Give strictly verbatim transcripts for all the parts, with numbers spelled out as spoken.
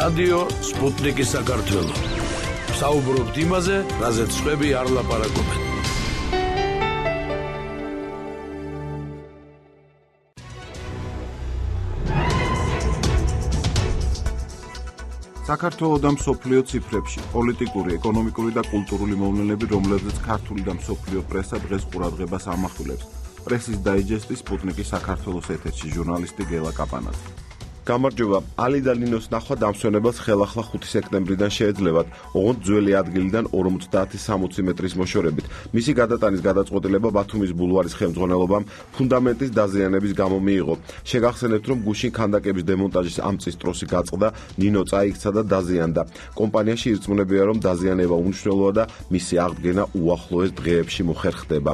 რადიო სპუტნიკი საქართველო. საუბრობთ იმაზე, რაზეც სხვები არ ლაპარაკობენ. საქართველოს და მსოფლიო ციფრებში პოლიტიკური, ეკონომიკური და კულტურული მოვლენები, რომლებზეც ქართული და მსოფლიო პრესა დღეს ყურადღებას ამახვილებს. პრესის დაიჯესტი სპუტნიკის საქართველოს ეთერში ჟურნალისტი გელა კაპანაძე. გამარჯობა. ალი და ნინოს ნახვა დამსვენებელს ხელახლა ხუთი სექტემბრიდან შეეძლებათ, ოღონდ ძველი ადგილიდან ორმოცდაათი სამოცი მეტრის მოშორებით. მისი გადატანის გადაწყვეტილება ბათუმის ბულვარის ხელმძღვანელობამ ფუნდამენტის დაზიანების გამო მიიღო. შეგახსენებთ, რომ გუშინ ქანდაკების დემონტაჟის ამ წლის ტროსი გაწყდა, ნინო წაიქცა და დაზიანდა. კომპანიაში ირწმუნებია, რომ დაზიანება უმნიშვნელოა და მისი აღდგენა უახლოეს დღეებში მოხერხდება.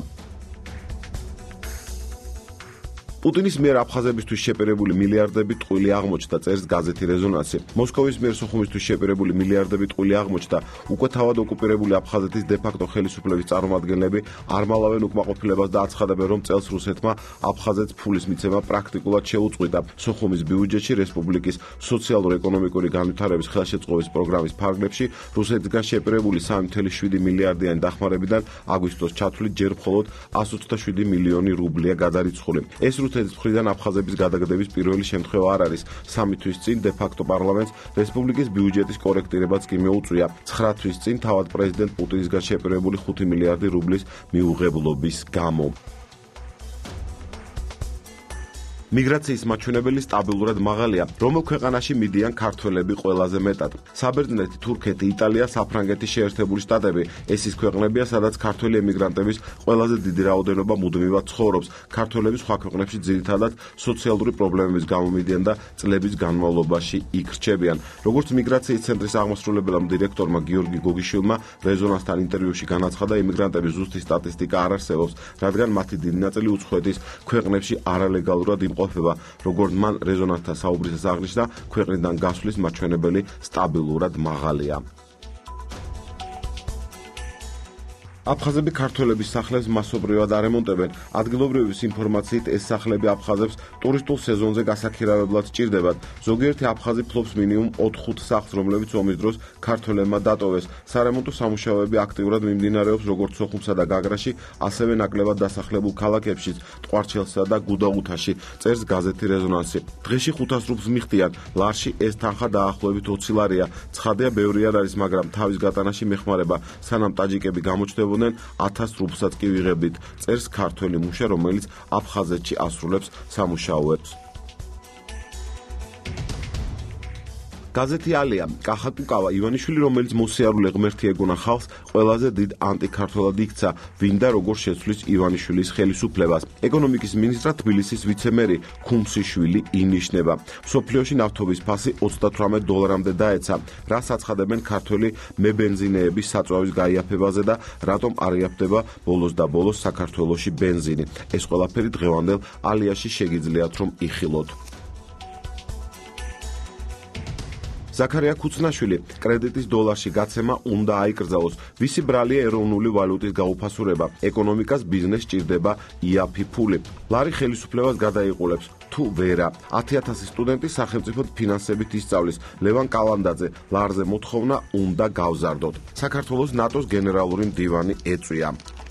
პუტინის მიერ აფხაზებისთვის შეპირებული მილიარდები ტყუილი აღმოჩნდა, წერს გაზეთი რეზონანსი. მოსკოვის მიერ სოხუმისთვის შეპირებული მილიარდები ტყუილი აღმოჩნდა. უკვე თავად ოკუპირებული აფხაზეთის დე-ფაქტო ხელისუფლების წარმომადგენლები არ მალავენ უკმაყოფილებას და აცხადებენ, რომ წელს რუსეთმა აფხაზეთს ფულის მიცემა პრაქტიკულად შეუწყვიტა. სოხუმის ბიუჯეტში რესპუბლიკის სოციალურ-ეკონომიკური განვითარების ხელშეწყობის პროგრამის ფარგლებში რუსეთისგან შეპირებული სამი ცხრა შვიდი მილიარდიანი დახმარებიდან აგვისტოს ჩათვლით ჯერ მხოლოდ εκατს ოცდაშვიდი მილიონი რუბლია გადარიცხული. ეს რუსეთის მხრიდან აფხაზების გადაგდების პირველი შემთხვევა არ არის. სამი თვის წინ დე-ფაქტო პარლამენტს რესპუბლიკის ბიუჯეტის კორექტირებაც კი მიუწვია. ცხრა თვის წინ თავად პრეზიდენტ პუტინისგან შეპირებული ხუთი მილიარდი რუბლის მიუღებლობის გამო. მიგრაციის მაჩვენებელი სტაბილურად მაღალია. რომელ ქვეყანაში მიდიან ქართველები ყველაზე მეტად? საბერძნეთი, თურქეთი, იტალია, საფრანგეთი, შეერთებული შტატები. ეს ის ქვეყნებია, სადაც ქართველი ემიგრანტების ყველაზე დიდი რაოდენობა მუდმივად ცხოვრობს. ქართველები სხვა ქვეყნებში ძირითადად სოციალური პრობლემების გამო მიდიან და წლების განმავლობაში იქ რჩებიან. როგორც მიგრაციის ცენტრის აღმასრულებელმა დირექტორმა გიორგი გოგიშვილმა რეზონანსთან ინტერვიუში განაცხადა, ემიგრანტების ზუსტი სტატისტიკა არ არსებობს, რადგან მათი დიდი ნაწილი უცხოეთის ქვეყნებში არალეგალურად იმყოფება. როგორც მან რეზონანსთან საუბრისას აღნიშნა, ქვეყნიდან გასვლის მაჩვენებელი სტაბილურად მაღალია. აფხაზები ქართველების სახლებს მასობრივად არემონტებენ. ადგილობრივების ინფორმაციით ეს სახლები აფხაზებს ტურისტულ სეზონზე გასაქირავებლად სჭირდებათ. ზოგიერთი აფხაზი ფლობს მინიმუმ ოთხ-ხუთ სახლს, რომლებიც ომის დროს ქართველებმა დატოვეს. სარემონტო სამუშაოები აქტიურად მიმდინარეობს როგორც სოხუმსა და გაგრაში, ასევე ნაკლებად დასახლებულ ქალაქებშიც, ტყვარჩელსა და გუდაუთაში, წერს გაზეთი რეზონანსი. დღეში ხუთას რუბლს მიხდიან. ლარში ეს თანხა დაახლოებით ოცი ლარია. ცხადია, ბევრი არ არის, მაგრამ თავის გატანაში მეხმარება, სანამ ტაჯიკები გამოჩნდებოდნენ ათას რუბლსაც კი ვიღებდით, წერს ქართველი მუშა, რომელიც აფხაზეთში ასრულებს სამუშაოებს. გაზეთი ალია. კახაკუკავა ივანიშვილი, რომელიც მოსიარულე ღმერთი ეგონა ხალხს, ყველაზე დიდ ანტიქართველად იქცა, ვინ და როგორ შეცვლის ივანიშვილის ხელისუფლებას. ეკონომიკის მინისტრად თბილისის ვიცემერი ქუმსიშვილი ინიშნება. მსოფლიოში ნავთობის ფასი ოცდათვრამეტ დოლარამდე დაეცა. რას აცხადებენ ქართველი მებენზინეების საწვავის გაიაფებაზე და რატომ არ იაფდება ბოლოს და ბოლოს საქართველოში ბენზინი. ეს ყველაფერი დღევანდელ ალიაში შეგიძლიათ რომ იხილოთ. ზაქარია ქუცნაშვილი, კრედიტის დოლარში გაცემა უნდა აიკრძალოს. ვისი ბრალია ეროვნული ვალუტის გაუფასურება? ეკონომიკას ბიზნესს სჭირდება იაფი ფული. ლარი ხელისუფლებას გადაიყოლებს. თუ ვერა. ათი ათასი სტუდენტი სახელმწიფოდ ფინანსებით ისწავლის. ლევან კალანდაძე, ლარზე მოთხოვნა უნდა გავზარდოთ. საქართველოს ნატოს გენერალური მდივანი ეწვია.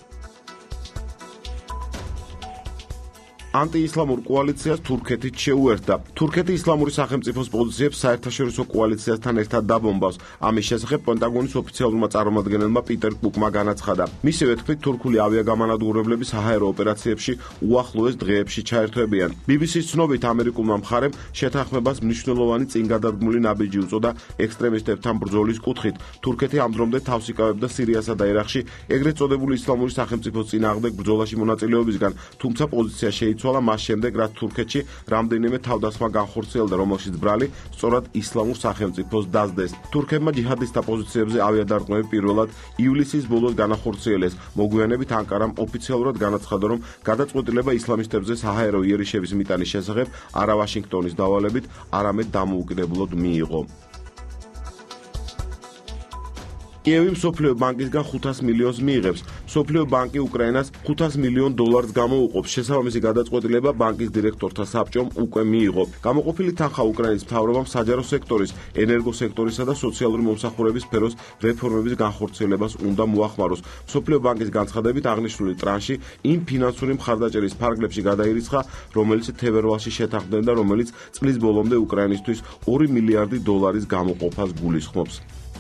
ანტიისლამურ კოალიციას თურქეთით შეუერთდა. თურქეთი ისლამური სახელმწიფოს პოზიციებს საერთაშორისო კოალიციასთან ერთად დაბომბავს. ამის შესახებ პენტაგონის ოფიციალურმა წარმომადგენელმა პიტერ კუკმა განაცხადა. მისივე თქმით, თურქული ავიაგამანადგურებლები საჰაერო ოპერაციებში უახლოეს დღეებში ჩაერთვებიან. ბი ბი სის ცნობით, ამერიკულმა მხარემ შეთანხმებას მნიშვნელოვანი წინგადადგმული ნაბიჯი უწოდა ექსტრემისტებთან ბრძოლის კუთხით. თურქეთი ამ დრომდე თავს იკავებდა სირიასა და ერაყში ეგრეთ წოდებული ისლამური სახელმწიფოს წინააღმდეგ ბრძოლაში მონაწილეობისგან, თუმცა პოზიცია შეიცვალა მას შემდეგ, რაც თურქეთში რამდენიმე თავდასხმა განხორციელდა, რომელშიც ბრალი სწორად ისლამურ სახელმწიფოს დასდეს. თურქებმა ჯიჰადისტთა პოზიციებზე ავიადარყმები პირველად ივლისის ბოლოს განახორციელეს. მოგვიანებით ანკარამ ოფიციალურად განაცხადა, რომ გადაწყვეტილება ისლამისტებზე საჰაერო იერიშების მიტანის შესახებ არა ვაშინგტონის დავალებით, არამედ დამოუკიდებლად მიიღო. კიევი მსოფლიო ბანკისგან ხუთას მილიონს მიიღებს. მსოფლიო ბანკი უკრაინას ხუთას მილიონ დოლარს გამოუყოფს. შესაბამისი გადაწყვეტილება ბანკის დირექტორთა საბჭომ უკვე მიიღო. გამოყოფილი თანხა უკრაინის მთავრობამ საჯარო სექტორის, ენერგოსექტორისა და სოციალური მომსახურების სფეროს რეფორმების განხორციელებას უნდა მოახმაროს. მსოფლიო ბანკის განცხადებით აღნიშნული ტრანში იმ ფინანსური მხარდაჭერის ფარგლებში გადაირიცხა, რომელიც თებერვალში შეთანხმდნენ და რომელიც წლის ბოლომდე უკრაინისთვის ორი მილიარდი დოლარის გამოყოფას გულისხმობს.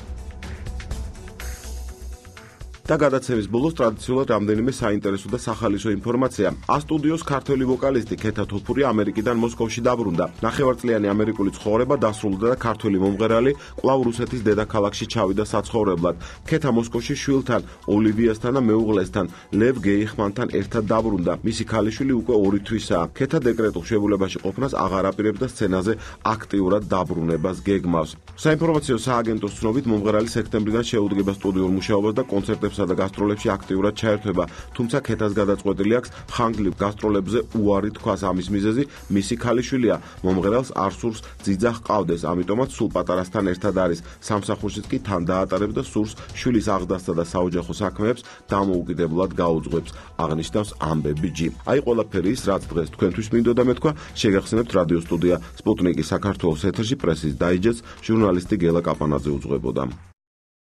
და გადაცემის ბოლოს ტრადიციულად რამდენიმე საინტერესო და სახალისო ინფორმაცია. A-სტუდიოს ქართველი ვოკალისტი ქეთა თოფური ამერიკიდან მოსკოვში დაბრუნდა. ნახევარწლიანი ამერიკული ცხოვრება დასრულდა და ქართველი მომღერალი კვლავ რუსეთის დედაქალაქში ჩავიდა საცხოვრებლად. ქეთა მოსკოვში შვილთან, ოლივიასთან და მეუღლესთან, ლევ გეიხმანთან ერთად დაბრუნდა. მისი ქალიშვილი უკვე ორი თვისაა. ქეთა დეკრეტულ შებულებაში ყოფნას აღარ აპირებს და სცენაზე აქტიურად დაბრუნებას გეგმავს. საინფორმაციო სააგენტოს ცნობით მომღერალი სექტემბრიდან შეუდგება სტუდიურ მუშაობას და კონცერტებს და გასტროლებში აქტიურად ჩაერთვება, თუმცა ქეთას გადაწყვეტილი აქვს ხანგრძლივ გასტროლებზე უარი თქვას. ამის მიზეზი მისი ქალიშვილია. მომღერალს არ სურს ძიძა ჰყავდეს, ამიტომაც სულ პატარასთან ერთად არის. სამსახურშიც კი თან დაატარებს და სურს შვილის აღზრდასა და საოჯახო საქმეებს დამოუკიდებლად გაუძღვებს, აღნიშნავს ამბები ჯი. აი ყველაფერი ის, რაც დღეს თქვენთვის მინდოდა მეთქვა, შეგახსენებთ რადიო სტუდია სპუტნიკი საქართველოს ეთერში პრესის დაიჯესტს ჟურნალისტი გელა კაპანაძე უძღვებოდა.